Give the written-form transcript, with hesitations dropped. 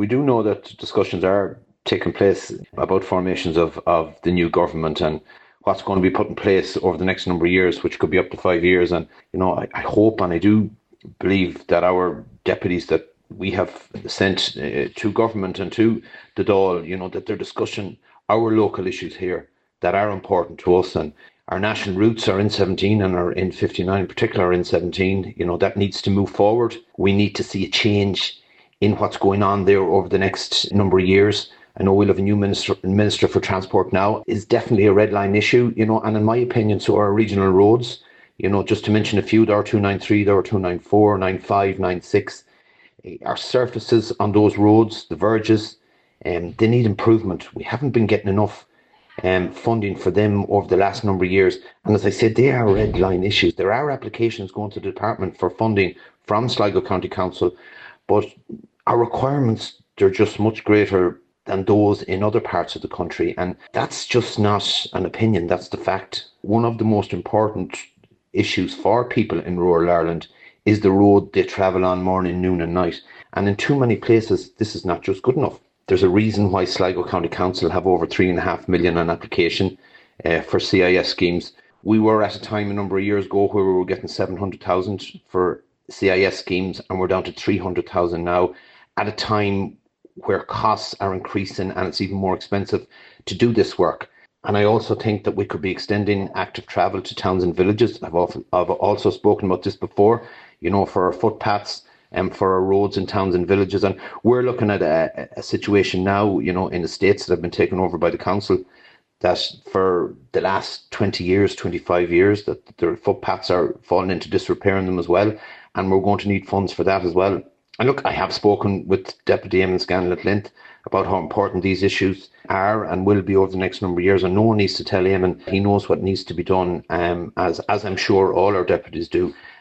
We do know that discussions are taking place about formations of the new government and what's going to be put in place over the next number of years, which could be up to 5 years. And, I hope and I do believe that our deputies that we have sent to government and to the Dáil, that they're discussing our local issues here that are important to us. And our national routes are in 17 and are in 59 in particular are in 17. That needs to move forward. We need to see a change in what's going on there over the next number of years. I know we'll have a new minister for transport now. Is definitely a red line issue, and in my opinion, so are regional roads. Just to mention a few, there are 293, there are 294, 95, 96. Our surfaces on those roads, the verges, they need improvement. We haven't been getting enough funding for them over the last number of years. And as I said, they are red line issues. There are applications going to the department for funding from Sligo County Council, but our requirements, they're just much greater than those in other parts of the country. And that's just not an opinion, that's the fact. One of the most important issues for people in rural Ireland is the road they travel on morning, noon and night. And in too many places, this is not just good enough. There's a reason why Sligo County Council have over 3.5 million on application for CIS schemes. We were at a time a number of years ago where we were getting 700,000 for CIS schemes, and we're down to 300,000 now, at a time where costs are increasing and it's even more expensive to do this work. And I also think that we could be extending active travel to towns and villages. I've also spoken about this before, for our footpaths and for our roads in towns and villages. And we're looking at a situation now, in the States that have been taken over by the council, that for the last 20 years, 25 years, that their footpaths are falling into disrepair in them as well. And we're going to need funds for that as well. And look, I have spoken with Deputy Eamon Scanlon at length about how important these issues are and will be over the next number of years. And no one needs to tell Eamon. He knows what needs to be done, as I'm sure all our deputies do.